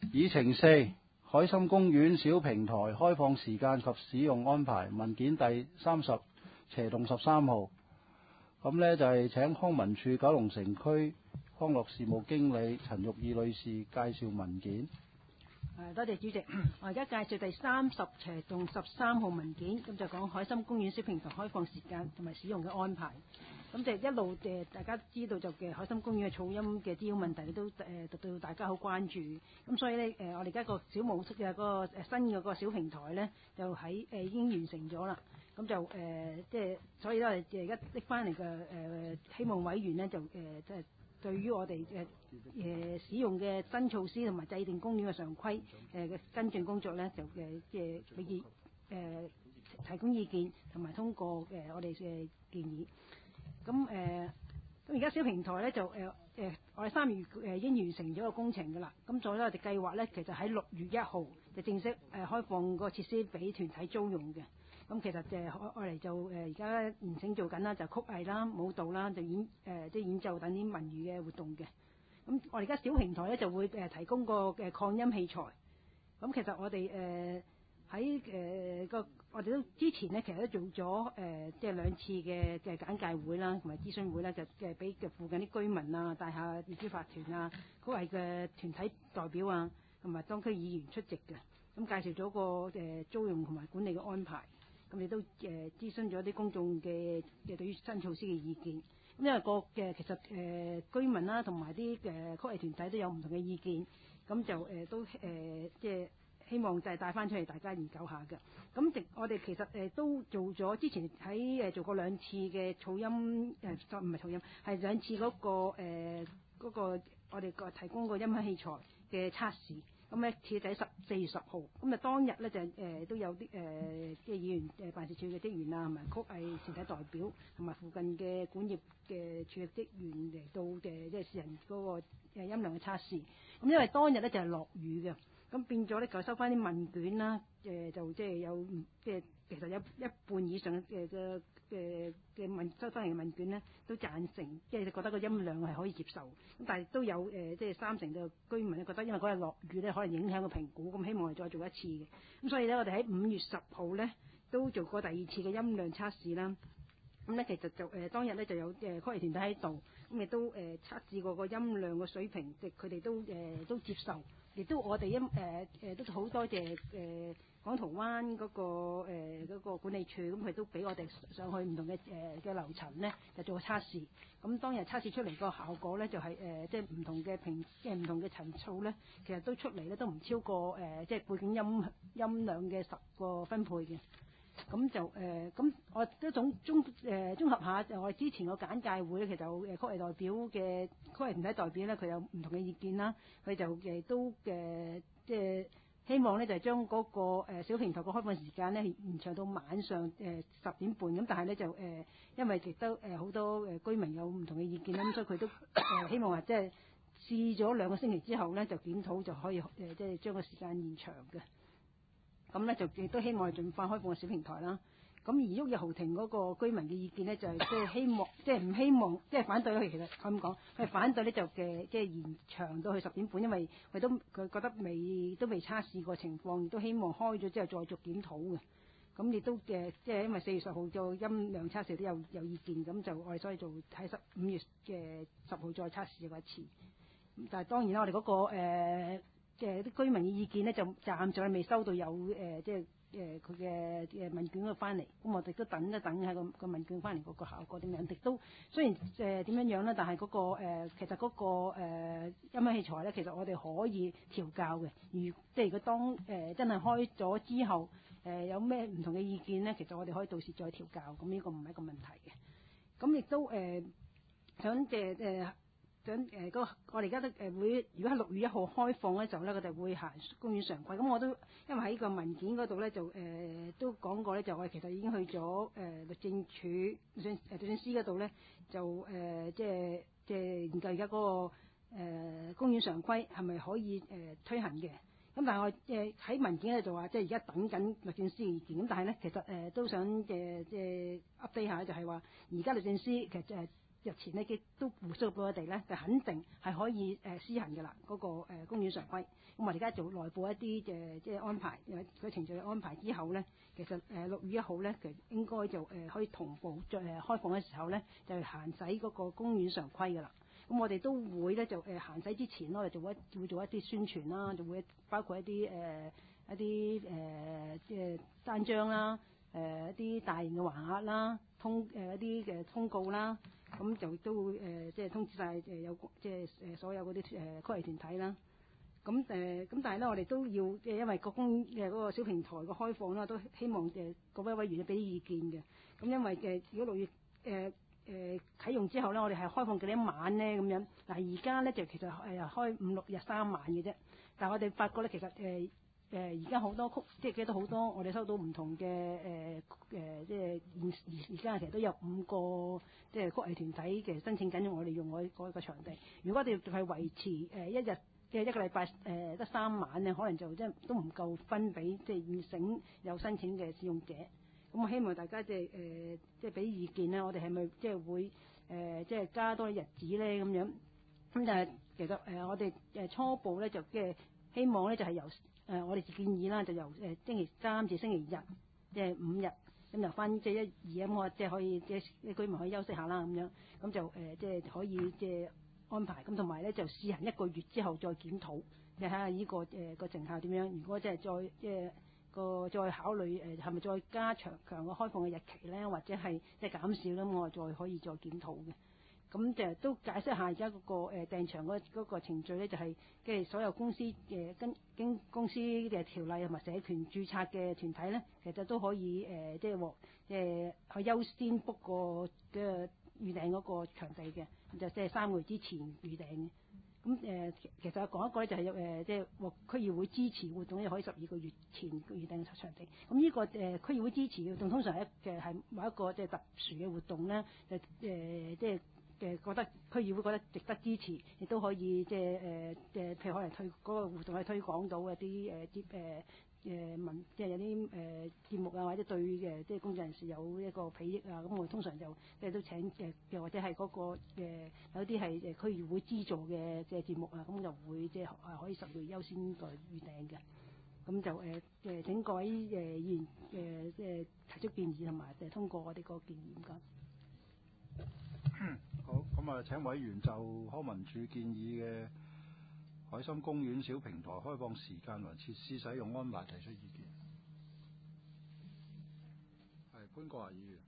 議程4海心公園小平台開放時間及使用安排文件第30/13號。咁呢就係請康文署九龍城區康樂事務經理陳玉意女士介紹文件。 多謝主席，我而家介紹第30/13號文件，咁就講海心公園小平台開放時間同埋使用嘅安排。咁就一路大家知道就嘅海心公園嘅噪音嘅滋擾問題都得到大家好關注。咁所以呢，我哋而家個小模式嘅嗰個新嘅個小平台呢，就喺已經完成咗啦。咁就所以咧，我哋而家拎翻嚟嘅希望委員呢，就即係對於我哋使用嘅新措施同埋制定公園嘅常規嘅跟進工作呢，就即係可以提供意見同埋通過我哋嘅建議。咁而家小平台呢，就我哋3月已經完成咗個工程㗎啦。咁所以我哋計劃呢，其實喺6月1號就正式開放個設施俾團體租用嘅。咁其實我哋就而家完成做緊啦，就曲藝啦、舞蹈啦，就演奏等啲文娛嘅活動嘅。咁我哋而家小平台咧就會提供個擴音器材。咁其實我哋喺我哋都之前呢，其實都做咗即係2次嘅簡介會啦，同埋諮詢會啦，就俾附近啲居民啊、大廈業主法團啊、曲藝嘅團體代表啊，同埋當區議員出席嘅。咁介紹咗個租用同埋管理嘅安排。咁你都諮詢咗啲公眾嘅對於新措施嘅意見。咁因為其實居民啦同埋啲曲藝團體都有唔同嘅意見，咁就都即係希望就係帶翻出嚟大家研究下嘅。咁我哋其實都做咗之前喺做過2次嘅噪音唔係噪音，係2次嗰個我哋提供個音響器材嘅測試。咁一次就喺4月10號，咁當日咧就都有啲即係議員辦事處嘅職員啊，同埋曲藝團體代表，同埋附近嘅管業嘅處嘅職員嚟到即係試人嗰個音量嘅測試。咁因為當日咧就係落雨嘅，咁變咗咧就收翻啲問卷啦，就即係有即係其實有一半以上嘅收翻嚟嘅問卷咧都贊成，即係覺得個音量係可以接受。咁但係都有即係30%嘅居民咧覺得，因為嗰日落雨咧可能影響個評估，咁希望我哋再做一次嘅。咁所以咧，我哋喺5月10號咧都做過第2次嘅音量測試啦。咁咧其實就當日咧就有曲藝團體喺度，咁亦都測試過個音量嘅水平，即係佢哋都接受，亦都我哋都好多謝港島灣嗰個管理處，咁佢都俾我哋上去唔同嘅樓層咧就做個測試。咁當日測試出嚟個效果咧就係即係唔同嘅即係唔同嘅層數咧，其實都出嚟咧都唔超過即係背景音量嘅10個分貝嘅。咁就咁我都綜合下，就我哋之前個簡介會咧，其實有曲藝代表嘅曲藝團體代表咧，佢有唔同嘅意見啦。佢就都即係希望咧就係將嗰個小平台個開放時間咧延長到晚上10點半。咁但係咧就因為亦都好多居民有唔同嘅意見啦，咁所以佢都希望話即係試咗2個星期之後咧就檢討就可以即係將個時間延長嘅。咁咧就亦都希望係盡快開放個小平台啦。咁而旭日豪庭嗰個居民嘅意見咧就係即係希望，即係唔希望，即係反對佢其實咁講，佢反對咧就即係延長到去10點半，因為佢覺得都未測試過情況，亦都希望開咗之後再做檢討嘅。咁亦都即係因為4月10號做音量測試都有意見，咁就我哋所以做喺5月嘅10號再測試過一次。但係當然啦，我哋嗰個即係啲居民嘅意見咧，就暫時未收到有即係佢嘅問卷嗰度翻嚟，咁我哋都等一等喺個問卷翻嚟嗰個效果點樣。亦都雖然點樣啦，但係嗰個其實嗰個音響器材咧，其實我哋可以調校嘅。即係如果當真係開咗之後有咩唔同嘅意見咧，其實我哋可以到時再調校，咁呢個唔係一個問題嘅。咁亦都想我哋而家都會，如果喺6月1號開放嘅時候咧，我哋會行公園常規。咁我都因為喺個文件嗰度咧，就都講過咧，就我哋其實已經去咗律政處律政司嗰度咧，就即係研究而家嗰個公園常規係咪可以推行嘅。咁但係我喺文件咧就話，即係而家等緊律政司嘅意見。咁但係咧，其實都想即係 update 下，就係話而家律政司其實日前呢，都回覆俾我哋咧，就肯定係可以施行嘅啦。嗰個公園常規，咁我哋而家做內部一啲即係安排，個程序嘅安排之後咧，其實6月1號咧，其實應該就可以同步開放嘅時候咧，就行使嗰個公園常規嘅啦。咁我哋都會咧就行使之前咯，我哋會做一啲宣傳啦，就會包括一啲即係單張啦，一啲大型嘅橫額啦，一啲嘅通告啦，咁就都會即係通知晒有即係所有嗰啲區藝團體啦。咁但係咧，我哋都要因為個公嘅嗰個小平台嘅開放啦，都希望各位委員俾啲意見嘅。咁因為如果6月啟用之後咧，我哋係開放幾多晚咧咁樣。嗱而家咧就其實開5、6日3晚嘅啫。但係我哋發覺咧，其實而家好多即係記得好多，我哋收到唔同嘅即係而家其實都有5個即係區藝團體嘅申請緊，我哋用嗰個場地。如果我哋係維持一日即係一個禮拜得3晚咧，可能就即係都唔夠分俾即係現成有申請嘅使用者。咁我希望大家即係俾意見咧，我哋係咪即係會即係加多啲日子咧咁樣？咁但係其實我哋初步咧就即係希望咧就係由我哋建議啦，就由星期3至星期日，即係5日，咁由翻即係1、2咁，我即係可以即係啲居民可以休息下啦咁樣，咁就即係可以即係安排，咁同埋咧就試行1個月之後再檢討，你睇下呢個個成效點樣。如果即係再即係再考慮係咪再加強個開放嘅日期咧，或者係即係減少咧，我再可以再檢討嘅。咁就都解釋下而家嗰個訂場嗰個程序咧，就係即係所有公司經公司嘅條例同埋社團註冊嘅團體咧，其實都可以即係獲去優先 book 個嘅預訂嗰個場地嘅，就即係3個月之前預訂嘅。咁其實講一個咧就係即係獲區議會支持活動咧，可以12個月前預訂場地。咁呢個區議會支持活動通常係某一個即係特殊嘅活動咧，即係覺得區議會覺得值得支持，亦都可以即係譬如可能嗰個活動係推廣到一啲即係有啲節目啊，或者對即係公眾人士有一個裨益啊，咁我通常就即係都請又或者係嗰個有啲係區議會資助嘅節目啊，咁就會即係可以10月優先個預訂嘅。咁就請各位議員即係提出建議同埋通過我哋個建議。唔該。 好，咁啊請委員就康文署建議嘅海心公園小平台開放時間和設施使用安排提出意見。係潘國華議員。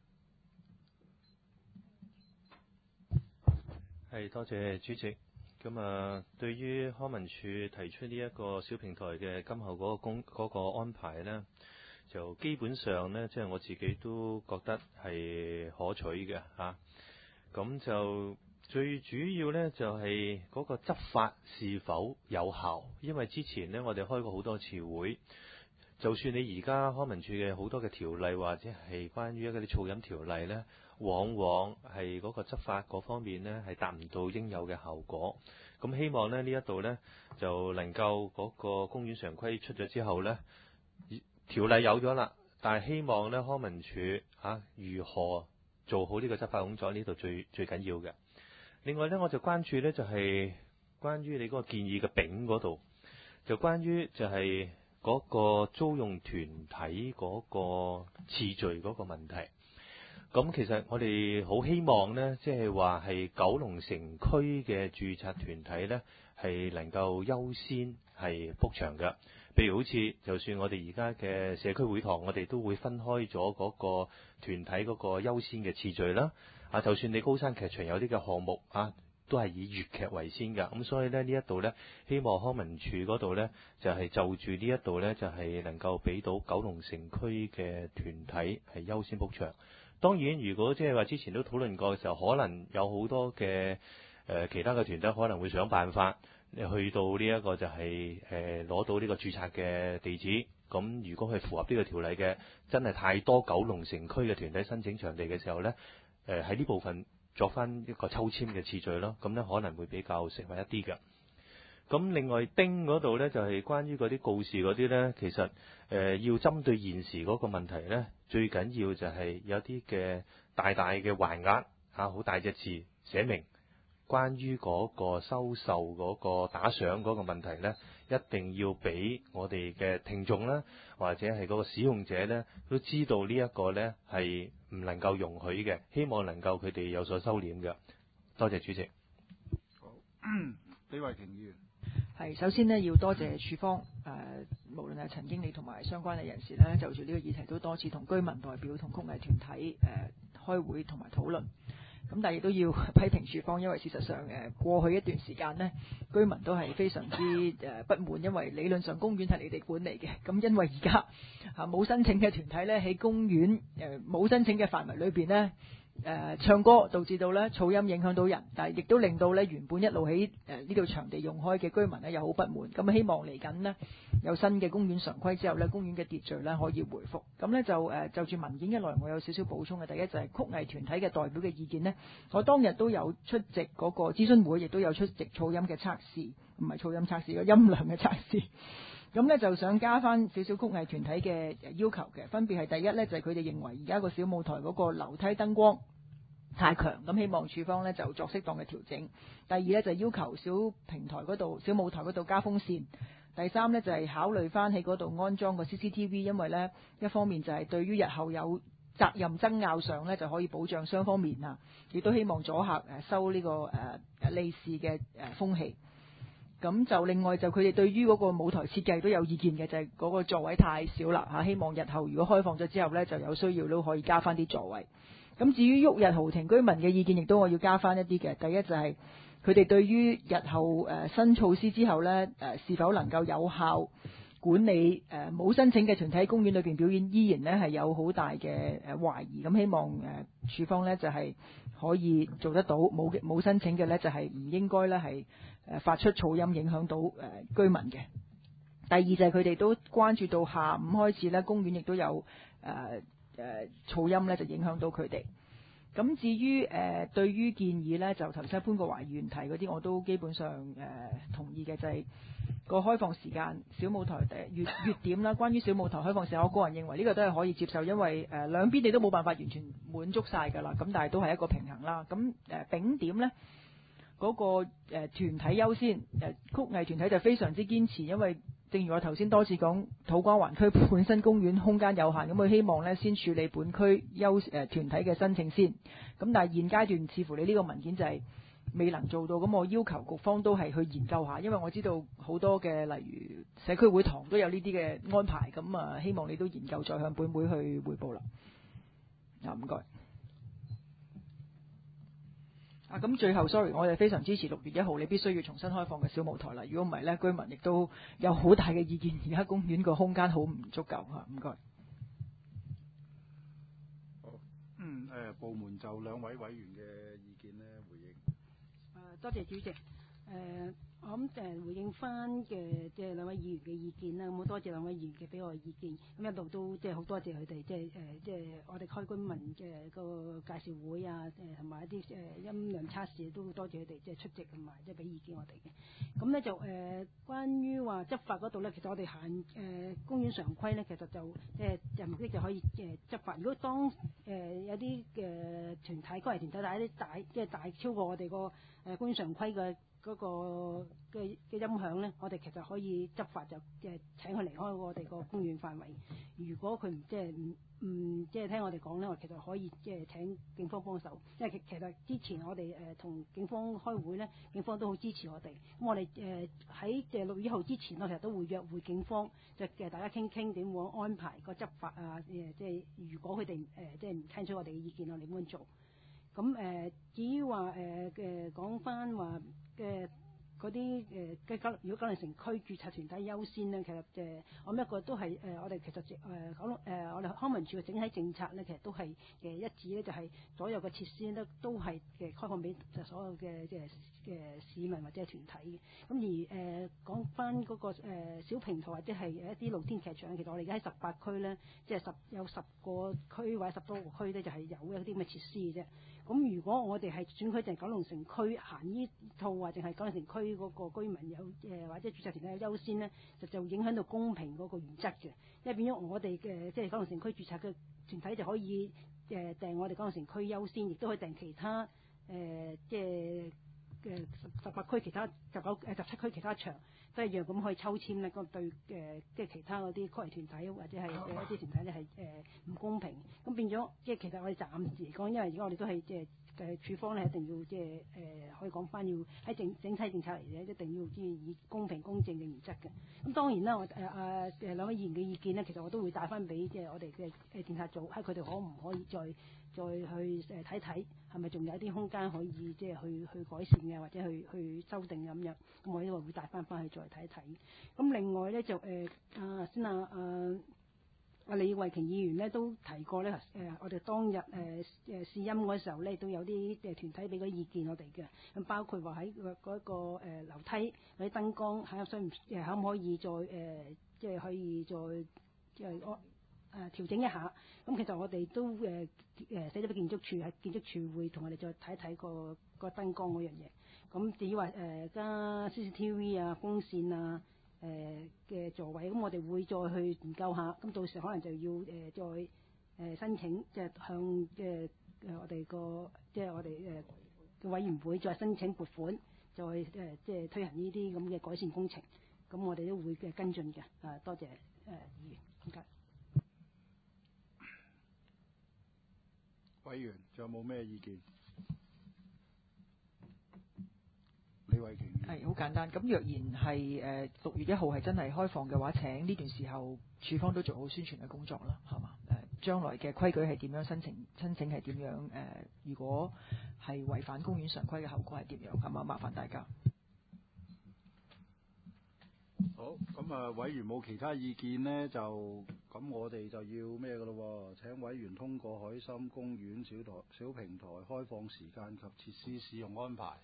係，多謝主席。咁啊，對於康文署提出呢一個小平台嘅今後嗰個安排呢，就基本上呢，即係我自己都覺得係可取嘅嚇。咁就最主要呢，就係嗰個執法是否有效，因為之前呢，我哋開過好多次會，就算你而家康文署嘅好多嘅條例或者係關於一啲噪音條例呢，往往係嗰個執法嗰方面呢，係達唔到應有嘅效果。咁希望呢一度呢，就能夠嗰個公園常規出咗之後呢，條例有咗啦，但係希望呢康文署如何做好呢個執法工作，呢度最緊要嘅。另外呢，我就關注呢，就係關於你嗰個建議嘅丙嗰度，就關於就係嗰個租用團體嗰個次序嗰個問題。咁其實我哋好希望呢，即係話係九龍城區嘅註冊團體呢，係能夠優先係 book 場嘅。譬如好似就算我哋而家嘅社區會堂，我哋都會分開咗嗰個團體嗰個優先嘅次序啦。就算你高山劇場有啲嘅項目都係以粵劇為先㗎。咁所以呢，呢一度呢，希望康文署嗰度呢，就係就住呢一度呢，就係能夠俾到九龍城區嘅團體係優先 book 場。當然，如果即係話之前都討論過嘅時候，可能有好多嘅其他嘅團體可能會想辦法去到呢一個就係攞到呢個註冊嘅地址。咁如果係符合呢個條例嘅，真係太多九龍城區嘅團體申請場地嘅時候呢，喺呢部分作翻一個抽籤嘅次序咯。咁呢可能會比較適合一啲嘅。咁另外丁嗰度呢，就係關於嗰啲告示嗰啲呢，其實要針對現時嗰個問題呢，最緊要就係有啲嘅大嘅橫額好大隻字寫明關於嗰個收售嗰個打賞嗰個問題呢，一定要俾我哋嘅聽眾啦，或者係嗰個使用者呢，都知道呢一個呢係唔能夠容許嘅，希望能夠佢哋有所收斂嘅。多謝主席。 好，李慧瓊議員。 係首先呢，要多謝處方無論係陳經理同埋相關嘅人士呢，就住呢個議題都多次同居民代表同曲藝團體開會同埋討論。咁但係亦都要批評處方，因為事實上過去一段時間呢，居民都係非常之不滿，因為理論上公園係你哋管理嘅，咁因為而家冇申請嘅團體呢，喺公園冇申請嘅範圍裏邊呢，唱歌，導致到呢噪音影響到人，但係亦都令到呢原本一路喺呢度場地用開嘅居民呢又好不滿。咁希望嚟緊呢，有新嘅公園常規之後呢，公園嘅秩序呢可以回復。咁呢就住文件嘅內容，我有少少補充嘅。第一就係曲藝團體嘅代表嘅意見呢，我當日都有出席嗰個諮詢會，亦都有出席噪音嘅測試，唔係噪音測試，個音量嘅測試。咁呢就想加翻少少曲藝團體嘅要求嘅，分別係第一呢，就係佢哋認為而家個小舞台嗰個樓梯燈光太強，咁希望處方呢就作適當嘅調整。第二呢，就係要求小平台嗰度、小舞台嗰度加風扇。第三呢，就係考慮翻喺嗰度安裝個 CCTV， 因為呢一方面就係對於日後有責任爭拗上呢，就可以保障雙方面啊，亦都希望阻嚇收呢個利是嘅風氣。咁就另外就佢哋對於嗰個舞台設計都有意見嘅，就係嗰個座位太少啦嚇，希望日後如果開放咗之後呢，就有需要都可以加翻啲座位。咁至於旭日豪庭居民嘅意見，亦都我要加翻一啲嘅。第一就係佢哋對於日後新措施之後呢，是否能夠有效管理冇申請嘅團體公園裏邊表演，依然呢係有好大嘅懷疑。咁希望處方呢就係可以做得到，冇申請嘅呢就係唔應該呢係發出噪音影響到居民嘅。第二就係佢哋都關注到下午開始呢，公園亦都有噪音呢就影響到佢哋。咁至於對於建議呢，就頭先潘國華議員提嗰啲，我都基本上同意嘅，就係個開放時間小舞台月點啦。關於小舞台開放時間，我個人認為呢個都係可以接受，因為兩邊你都冇辦法完全滿足晒㗎啦。咁但係都係一個平衡啦。咁丙點呢，嗰個團體優先，曲藝團體就非常之堅持，因為正如我頭先多次講，土瓜灣區本身公園空間有限，咁佢希望呢先處理本區團體嘅申請先。咁但係現階段似乎你呢個文件就係未能做到，咁我要求局方都係去研究下，因為我知道好多嘅例如社區會堂都有呢啲嘅安排，咁希望你都研究再向本會去彙報啦。唔該。咁最後 sorry， 我哋非常支持6月1號你必須要重新開放嘅小舞台啦。如果唔係呢，居民亦都有好大嘅意見，而家公園個空間好唔足夠嚇。唔該。 好，部門就兩位委員嘅意見呢回應。 多謝主席。我諗回應翻嘅即係兩位議員嘅意見啦，咁好多謝兩位議員嘅俾我嘅意見，咁一路都即係好多謝佢哋，即係我哋開居民嘅個介紹會啊，同埋一啲音量測試都多謝佢哋即係出席同埋即係俾意見我哋嘅。咁咧就關於話執法嗰度咧，其實我哋行公園常規咧，其實就即係目的就可以執法。如果當有啲嘅團體、個人團體帶一啲大超過我哋個公園常規嘅嗰個嘅音響咧，我哋其實可以執法，就請佢離開我哋個公園範圍。如果佢唔即係聽我哋講咧，我其實可以請警方幫手。因為其實之前我哋同警方開會咧，警方都好支持我哋。咁我哋喺6月1號之前，我其實都會約會警方，大家傾點樣安排個執法啊。即係如果佢哋即係唔聽取我哋嘅意見，我哋點樣做？咁至於話講翻話嘅嗰啲如果九龍城區註冊團體優先咧，其實我諗一個都係我哋其實我哋康文署嘅整體政策咧，其實都係一致咧，就係所有嘅設施咧都係開放俾所有嘅市民或者係團體嘅。咁而講翻嗰個小平台或者係一啲露天劇場，其實我哋而家喺18區咧，即係有10個區或者10多個區咧，就係有一啲咁嘅設施嘅啫。咁如果我哋係選區就係九龍城區行呢套，或者係九龍城區嗰個居民有或者註冊團體有優先咧，就影響到公平嗰個原則嘅。因為變咗我哋嘅即係九龍城區註冊嘅團體就可以訂我哋九龍城區優先，亦都可以訂其他即係18區其他17區其他場都一樣咁可以抽籤咧，咁對即係其他嗰啲區團體或者係一啲團體咧係唔公平。咁變咗即係其實我哋暫時嚟講，因為而家我哋都係即係處方咧，一定要即係可以講翻要喺整體政策嚟嘅，一定要即係以公平公正嘅原則嘅。咁當然啦，我兩位議員嘅意見咧，其實我都會帶翻俾即係我哋嘅政策組，喺佢哋可唔可以再去睇睇，係咪仲有啲空間可以即係去改善嘅，或者去修訂咁樣。咁我呢個會帶翻去再睇睇。咁另外咧就李慧瓊議員咧都提過咧，我哋當日試音嗰時候咧，都有啲團體俾個意見我哋嘅，咁包括話喺嗰個樓梯嗰啲燈光可唔可以再即係可以再即係調整一下。咁其實我哋都寫咗俾建築署，喺建築署會同我哋再睇睇個燈光嗰樣嘢。咁至於話加 CCTV 啊、風扇啊。嘅座位，咁我哋會再去研究下，咁到時可能就要再申請，即係向我哋即係我哋嘅委員會再申請撥款，再即係推行呢啲咁嘅改善工程，咁我哋都會跟進嘅。多謝議員，唔該。 委員仲有冇咩意見？李慧瓊係好簡單。咁若然係6月1號係真係開放嘅話，請呢段時候處方都做好宣傳嘅工作啦，係嘛？將來嘅規矩係點樣，申請係點樣？如果係違反公園常規嘅後果係點樣？係嘛？麻煩大家。 好，咁委員冇其他意見呢，就咁我哋就要咩㗎咯？請委員通過海心公園小平台開放時間及設施使用安排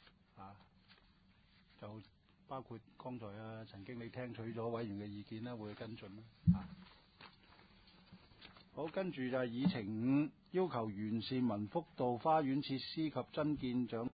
就包括剛才陳經理聽取咗委員嘅意見啦，會跟進啦。好，跟住就係議程5，要求完善民福道花園設施及增建長